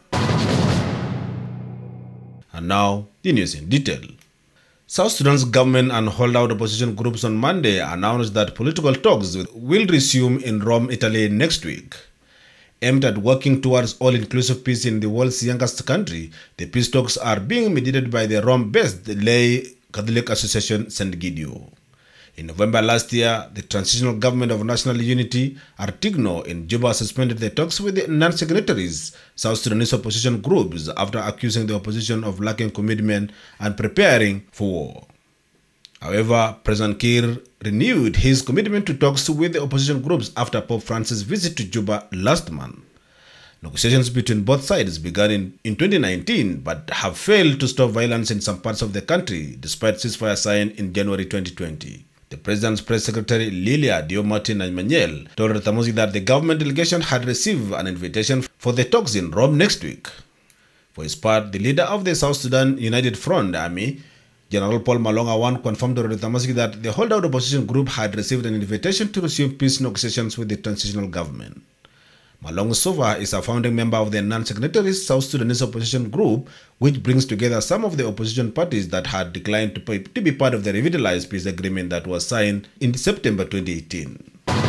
S18: And now, the news in detail. South Sudan's government and holdout opposition groups on Monday announced that political talks will resume in Rome, Italy next week. Aimed at working towards all-inclusive peace in the world's youngest country, the peace talks are being mediated by the Rome-based lay Catholic Association St. Gidio. In November last year, the Transitional Government of National Unity, Artigno, in Juba suspended the talks with the non-signatories, South Sudanese opposition groups, after accusing the opposition of lacking commitment and preparing for war. However, President Kiir renewed his commitment to talks with the opposition groups after Pope Francis' visit to Juba last month. Negotiations between both sides began in 2019 but have failed to stop violence in some parts of the country despite ceasefire signed in January 2020. The President's press secretary Lilia Dio-Martin Manuel told Ratamosi that the government delegation had received an invitation for the talks in Rome next week. For his part, the leader of the South Sudan United Front Army, General Paul Malong Awan, confirmed to Ratamosi that the holdout opposition group had received an invitation to resume peace negotiations with the transitional government. Malong Sova is a founding member of the non-signatory South Sudanese opposition group, which brings together some of the opposition parties that had declined to be part of the revitalized peace agreement that was signed in September 2018.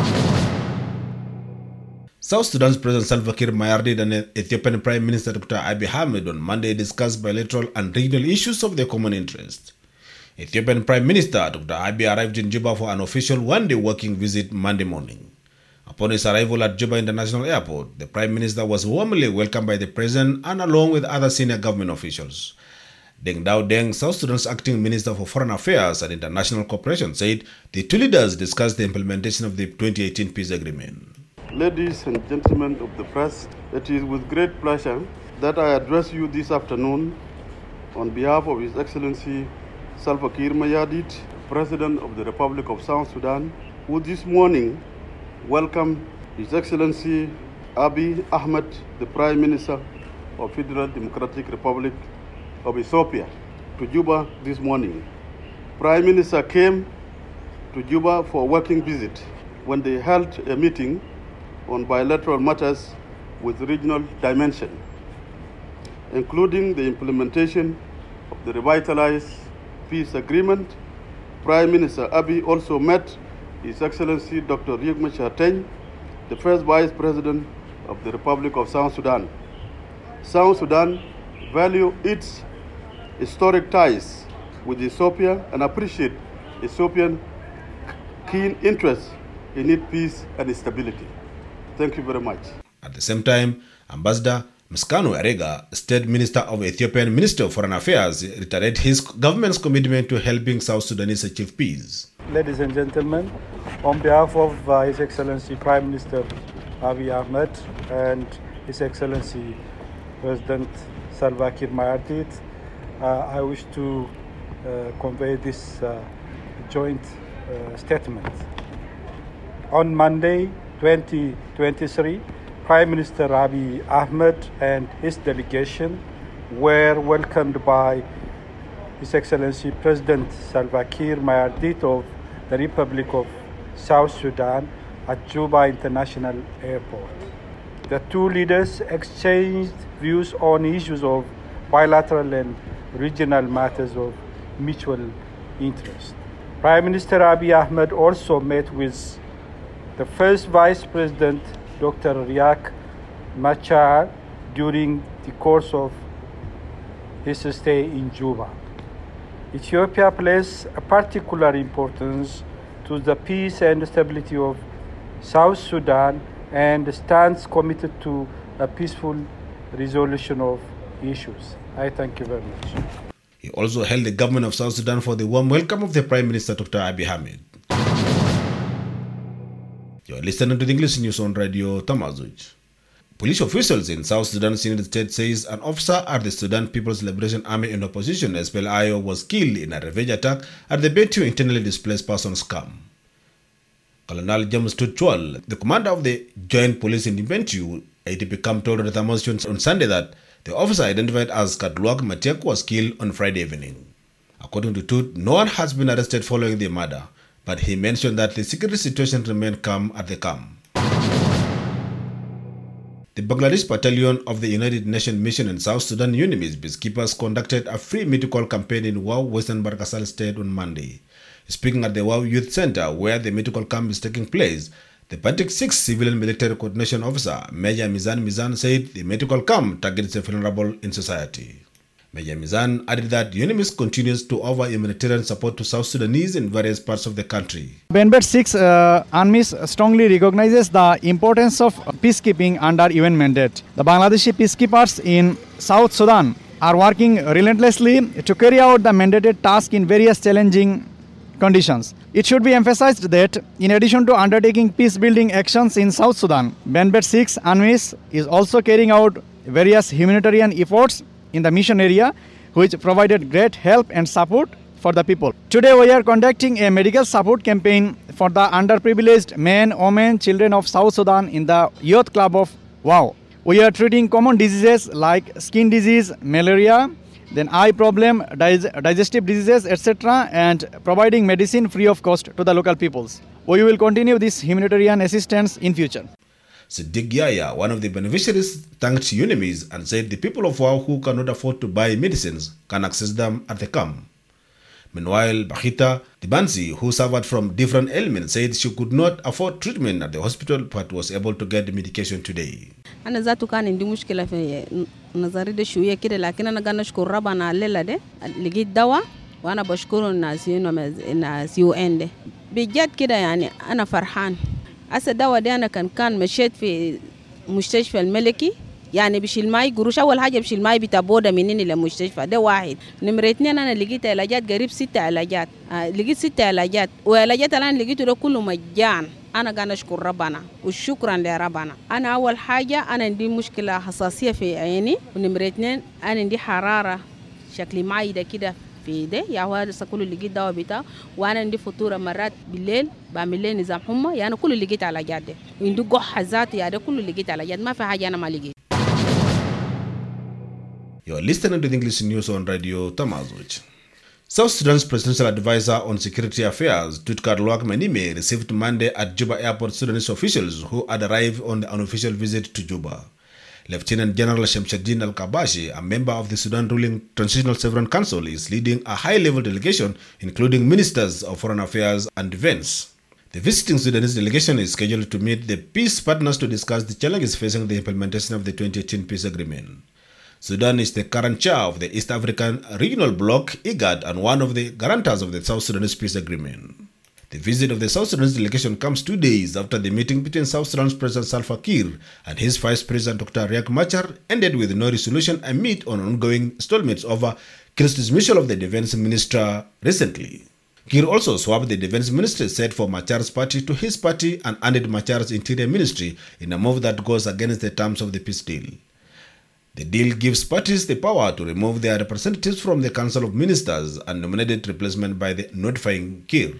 S18: South Sudan's President Salva Kiir Mayardit and Ethiopian Prime Minister Dr. Abiy Ahmed on Monday discussed bilateral and regional issues of their common interest. Ethiopian Prime Minister Dr. Abiy arrived in Juba for an official one-day working visit Monday morning. Upon his arrival at Juba International Airport, the Prime Minister was warmly welcomed by the President and along with other senior government officials. Deng Dao Deng, South Sudan's acting Minister for Foreign Affairs and International Cooperation, said the two leaders discussed the implementation of the 2018 peace agreement.
S19: Ladies and gentlemen of the press, it is with great pleasure that I address you this afternoon on behalf of His Excellency Salva Kiir Mayardit, President of the Republic of South Sudan, who this morning welcome His Excellency Abiy Ahmed, the Prime Minister of Federal Democratic Republic of Ethiopia, to Juba this morning. Prime Minister came to Juba for a working visit when they held a meeting on bilateral matters with regional dimension, including the implementation of the revitalized peace agreement. Prime Minister Abiy also met His Excellency Dr. Riek Machar Teny, the first Vice President of the Republic of South Sudan. South Sudan values its historic ties with Ethiopia and appreciate Ethiopian keen interest in its peace and stability. Thank you very much.
S18: At the same time, Ambassador Mskano Arega, State Minister of Ethiopian Ministry of Foreign Affairs, reiterated his government's commitment to helping South Sudanese achieve peace.
S20: Ladies and gentlemen, on behalf of His Excellency Prime Minister Abiy Ahmed and His Excellency President Salva Kiir Mayardit, I wish to convey this joint statement. On Monday, 2023, Prime Minister Abiy Ahmed and his delegation were welcomed by His Excellency President Salva Kiir Mayardit of the Republic of South Sudan at Juba International Airport. The two leaders exchanged views on issues of bilateral and regional matters of mutual interest. Prime Minister Abiy Ahmed also met with the first Vice President, Dr. Riek Machar, during the course of his stay in Juba. Ethiopia places a particular importance to the peace and stability of South Sudan and stands committed to a peaceful resolution of issues. I thank you very much.
S18: He also hailed the government of South Sudan for the warm welcome of the Prime Minister, Dr. Abiy Ahmed. You are listening to the English News on Radio Tamazuj. Police officials in South Sudan's United States says an officer at the Sudan People's Liberation Army in opposition, SPLIO, was killed in a revenge attack at the Bentiu internally displaced persons camp. Colonel James Tuchwal, the commander of the Joint Police in Bentiu, ATP camp, told the motion on Sunday that the officer identified as Kadluak Matiak was killed on Friday evening. According to Tut, no one has been arrested following the murder, but he mentioned that the security situation remained calm at the camp. The Bangladesh Battalion of the United Nations Mission in South Sudan, UNMISS peacekeepers conducted a free medical campaign in Wau, Western Barkasal State on Monday. Speaking at the Wau Youth Center, where the medical camp is taking place, the Patrick 6 Civilian Military Coordination Officer, Major Mizan said the medical camp targets the vulnerable in society. Major Mizan added that UNMISS continues to offer humanitarian support to South Sudanese in various parts of the country.
S21: Benbet 6 UNMISS strongly recognizes the importance of peacekeeping under UN mandate. The Bangladeshi peacekeepers in South Sudan are working relentlessly to carry out the mandated task in various challenging conditions. It should be emphasized that in addition to undertaking peace-building actions in South Sudan, Benbet 6 UNMISS is also carrying out various humanitarian efforts in the mission area, which provided great help and support for the people. Today we are conducting a medical support campaign for the underprivileged men, women, children of South Sudan in the Youth Club of WOW. We are treating common diseases like skin disease, malaria, then eye problem, digestive diseases, etc., and providing medicine free of cost to the local peoples. We will continue this humanitarian assistance in future.
S18: Siddiq Yaya, one of the beneficiaries, thanked UNMISS and said the people of WOW who cannot afford to buy medicines can access them at the camp. Meanwhile, Bahita Dibansi, who suffered from different ailments, said she could not afford treatment at the hospital but was able to get the medication today.
S22: أنا ذاته كان عندي مشكلة في نظري ده شوية كده لكن أنا قاعد أشكر ربنا الليلة ده لقيت دواء وأنا بشكر الناس UN ده بجد كده يعني أنا فرحان. أسا دواء ده أنا كان مشيت في مستشفى الملكي يعني بشيل ماي قروش أول حاجة بشيل ماي بتابودا منين للمستشفى ده واحد. نمرة 2 أنا لقيت علاجات قريب 6 علاجات لقيت 6 علاجات وعلاجات الآن لقيته ده كله مجان. أنا قاعد أشكر ربنا وشكرا لربنا. أنا أول حاجة أنا عندي مشكلة حساسية في عيني ونمرة 2 أنا عندي حرارة شكلي معي ده كده في ده يا هو هذا كله اللي لقيت دواء بتاعه وأنا عندي فطورة مرات بالليل بعمل لي نظام حمى يعني كله اللي لقيت علاجات ده وعندي قحة ذاتي يعني كله اللي لقيت علاجات ما في حاجة أنا ما لقيت.
S18: You are listening to the English news on Radio Tamazuch. South Sudan's presidential advisor on security affairs, Tutkar Luak Manime, received Monday at Juba Airport Sudanese officials who had arrived on the unofficial visit to Juba. Lieutenant General Shamsuddin Al-Kabashi, a member of the Sudan ruling Transitional Sovereign Council, is leading a high-level delegation, including ministers of foreign affairs and defense. The visiting Sudanese delegation is scheduled to meet the peace partners to discuss the challenges facing the implementation of the 2018 peace agreement. Sudan is the current chair of the East African Regional Bloc, IGAD, and one of the guarantors of the South Sudanese peace agreement. The visit of the South Sudanese delegation comes 2 days after the meeting between South Sudan's President Salva Kiir and his Vice President Dr. Riek Machar ended with no resolution amid ongoing stalemates over Kiir's dismissal of the defense minister recently. Kiir also swapped the defense ministry set for Machar's party to his party and added Machar's interior ministry in a move that goes against the terms of the peace deal. The deal gives parties the power to remove their representatives from the Council of Ministers and nominated replacement by the notifying Kiir.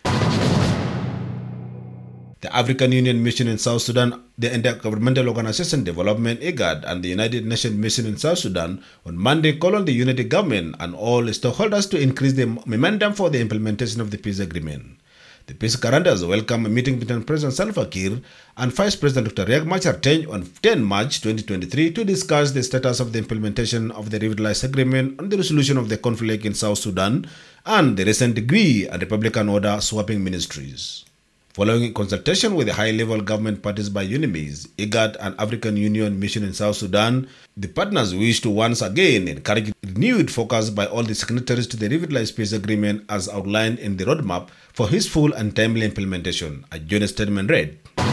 S18: The African Union Mission in South Sudan, the Intergovernmental Organization Development IGAD, and the United Nations Mission in South Sudan on Monday called on the unity government and all stakeholders to increase the momentum for the implementation of the peace agreement. The peace guarantors welcome a meeting between President Salva Kiir and Vice President Dr. Riek Machar on 10 March 2023 to discuss the status of the implementation of the revitalized agreement on the resolution of the conflict in South Sudan and the recent degree and Republican order swapping ministries. Following consultation with the high-level government parties by UNMISS, IGAD, and African Union Mission in South Sudan, the partners wish to once again encourage renewed focus by all the signatories to the revitalized peace agreement as outlined in the roadmap for his full and timely implementation, a joint statement read.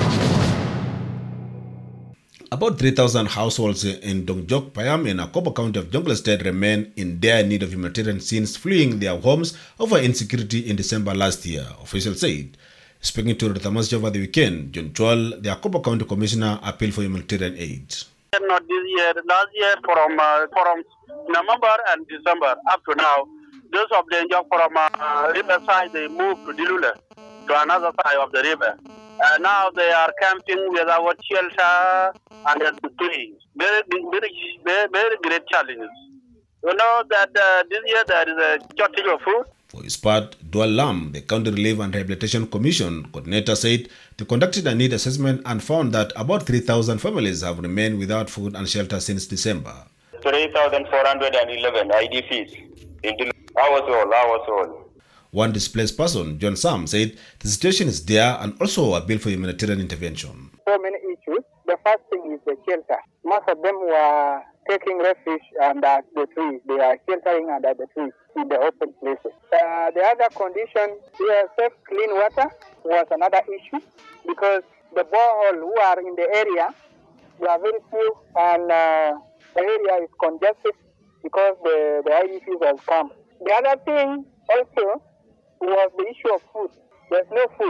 S18: About 3,000 households in Dongjok, Payam, in Akobo County of Jonglei State remain in dire need of humanitarian since fleeing their homes over insecurity in December last year, officials said. Speaking to Rutamas over the weekend, John Chwal, the Akobo County Commissioner, appealed for humanitarian aid.
S23: Not this year, last year from November and December up to now, those of the Njok from river side, they moved to Dilule, to another side of the river. Now they are camping without shelter and trees. Very great challenges. You know that this year there is a shortage of food.
S18: For his part, Dual Lam, the County Relief and Rehabilitation Commission coordinator, said they conducted a need assessment and found that about 3,000 families have remained without food and shelter since December.
S24: 3,411 IDPs. Our soul.
S18: One displaced person, John Sam, said the situation is there and also a bill for humanitarian intervention.
S2: So many issues. The first thing is the shelter. Most of them were taking refuge under the trees. They are sheltering under the trees in the open places. The other condition, safe clean water was another issue because the borehole who are in the area, they are very few and the area is congested because the IEPs have come. The other thing also was the issue of food. There's no food.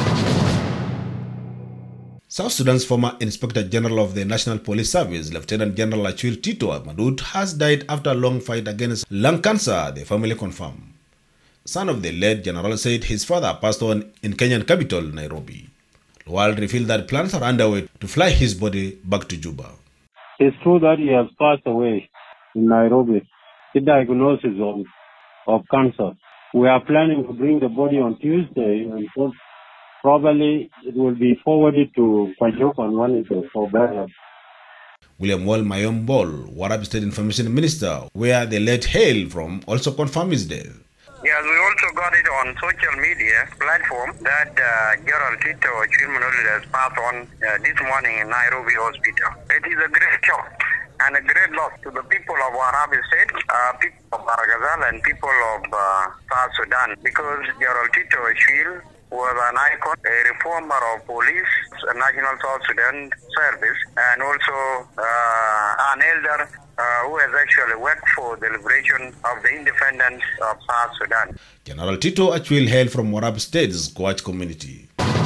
S18: South Sudan's former Inspector General of the National Police Service, Lieutenant General Achwil Tito Madut, has died after a long fight against lung cancer, the family confirmed. Son of the late general said his father passed on in Kenyan capital, Nairobi. Lawal revealed that plans are underway to fly his body back to Juba.
S3: It's true that he has passed away in Nairobi. The diagnosis of cancer. We are planning to bring the body on Tuesday, and probably it will be forwarded to Kwajok on Wednesday for burial.
S18: William Wal Mayom Bol, Warab State Information Minister, where the late hail from, also confirmed his death.
S16: Yes, we also got it on social media platform that Gerald Tito Chilmanoli has passed on this morning in Nairobi Hospital. It is a great shock and a great loss to the people of Warab State, people of Baragazal and people of South Sudan, because Gerald Tito Chil was an icon, a reformer of police, a National South Sudan Service, and also an elder who has actually worked for the liberation of the independence of South Sudan.
S18: General Tito Achwil hailed from Warab State's Coach community.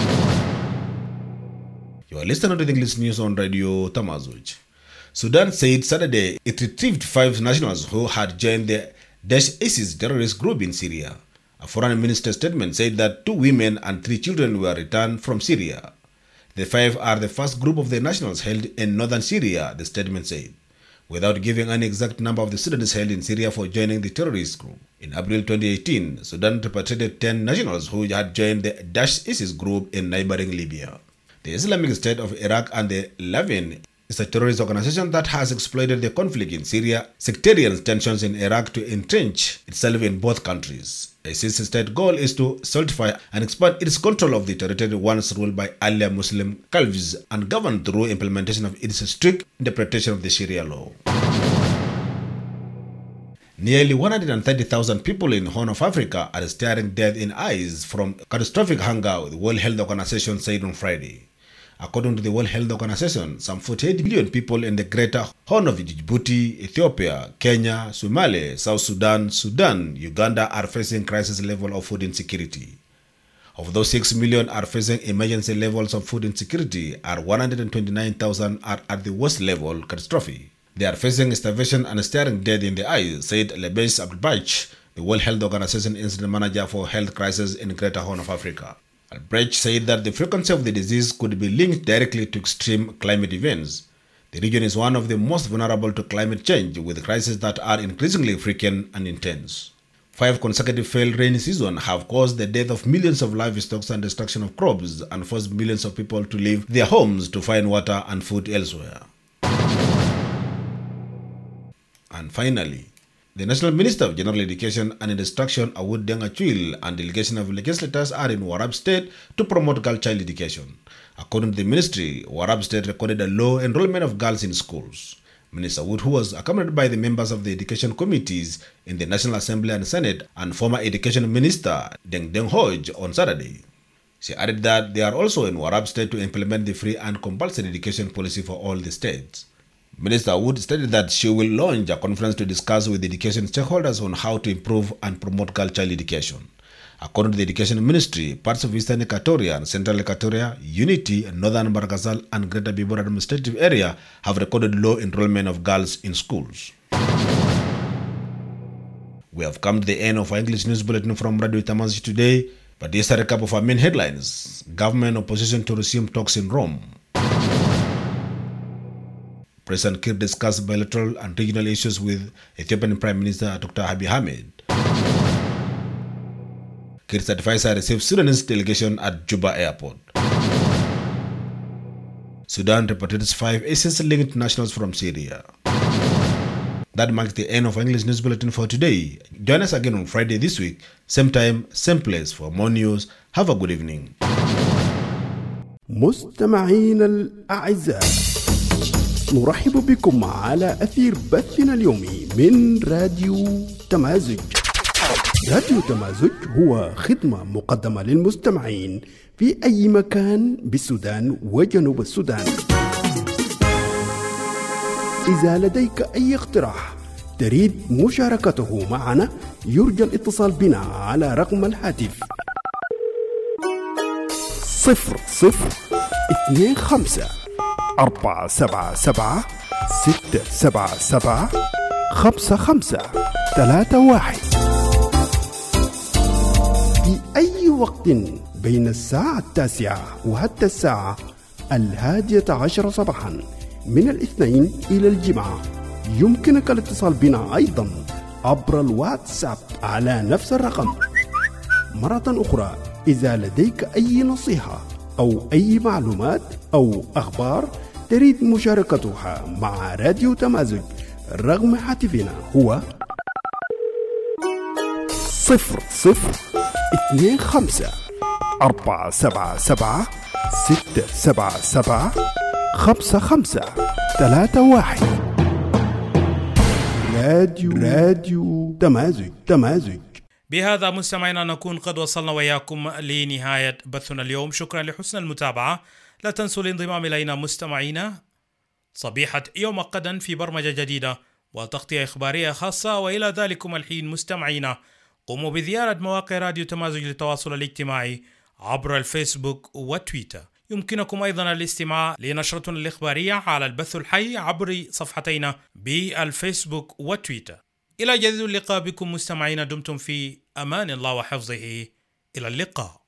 S18: You are listening to the English news on Radio Tamazuj. Sudan said Saturday it retrieved 5 nationals who had joined the Daesh ISIS terrorist group in Syria. A foreign minister statement said that 2 women and 3 children were returned from Syria. The 5 are the first group of the nationals held in northern Syria, the statement said, without giving any exact number of the Sudanese held in Syria for joining the terrorist group. In April 2018, Sudan repatriated 10 nationals who had joined the Daesh ISIS group in neighboring Libya. The Islamic State of Iraq and the Levin is a terrorist organization that has exploited the conflict in Syria, sectarian tensions in Iraq to entrench itself in both countries. ISIS's state goal is to solidify and expand its control of the territory once ruled by earlier Muslim caliphs and governed through implementation of its strict interpretation of the Sharia law. Nearly 130,000 people in Horn of Africa are staring death in eyes from catastrophic hunger, the World Health Organization said on Friday. According to the World Health Organization, some 48 million people in the greater Horn of Djibouti, Ethiopia, Kenya, Somalia, South Sudan, Uganda are facing crisis level of food insecurity. Of those, 6 million are facing emergency levels of food insecurity, and 129,000 are at the worst level, catastrophe. They are facing starvation and staring death in the eyes, said Lebes Abdelbach, the World Health Organization Incident Manager for Health Crisis in Greater Horn of Africa. Albrecht said that the frequency of the disease could be linked directly to extreme climate events. The region is one of the most vulnerable to climate change, with crises that are increasingly frequent and intense. 5 consecutive failed rainy seasons have caused the death of millions of livestock and destruction of crops and forced millions of people to leave their homes to find water and food elsewhere. And finally, the National Minister of General Education and Instruction, Awud Deng Achwil, and delegation of legislators are in Warab State to promote girl child education. According to the ministry, Warab State recorded a low enrollment of girls in schools. Minister Wood, who was accompanied by the members of the education committees in the National Assembly and Senate, and former Education Minister Deng Deng Hoj on Saturday. She added that they are also in Warab State to implement the free and compulsory education policy for all the states. Minister Wood stated that she will launch a conference to discuss with education stakeholders on how to improve and promote girl child education. According to the Education Ministry, parts of Eastern Equatoria and Central Equatoria, Unity, Northern Barghazal and Greater Bibor Administrative Area have recorded low enrollment of girls in schools. We have come to the end of our English news bulletin from Radio Tamazight today, but here's a recap of our main headlines. Government opposition to resume talks in Rome. President Kiir discussed bilateral and regional issues with Ethiopian Prime Minister Dr. Abiy Ahmed. Kiir's advisor received Sudanese delegation at Juba Airport. Sudan repatriates 5 ISIS-linked nationals from Syria. That marks the end of English News Bulletin for today. Join us again on Friday this week, same time, same place for more news. Have a good evening.
S6: مستمعينا الأعزاء، نرحب بكم على أثير بثنا اليومي من راديو تمازج. راديو تمازج هو خدمة مقدمة للمستمعين في أي مكان بالسودان وجنوب السودان. إذا لديك أي اقتراح تريد مشاركته معنا، يرجى الاتصال بنا على رقم الهاتف 0025-477-677-5531 في أي وقت بين الساعة 9 وحتى الساعة 11 صباحا من الاثنين إلى الجمعة. يمكنك الاتصال بنا أيضا عبر الواتساب على نفس الرقم. مرة أخرى، إذا لديك أي نصيحة أو أي معلومات أو أخبار تريد مشاركتها مع راديو تمازج، رقم هاتفنا هو 0025-477-677-5531. راديو تمازج.
S1: بهذا مستمعينا نكون قد وصلنا وياكم لنهاية بثنا اليوم. شكرا لحسن المتابعة. لا تنسوا الانضمام إلينا مستمعينا صبيحة يوم غدا في برمجة جديدة وتغطية إخبارية خاصة. وإلى ذلكم الحين مستمعينا قوموا بزيارة مواقع راديو تمازج للتواصل الاجتماعي عبر الفيسبوك وتويتر. يمكنكم أيضا الاستماع لنشرتنا الإخبارية على البث الحي عبر صفحتينا بالفيسبوك وتويتر. إلى جديد اللقاء بكم مستمعين، دمتم في أمان الله وحفظه. إلى اللقاء.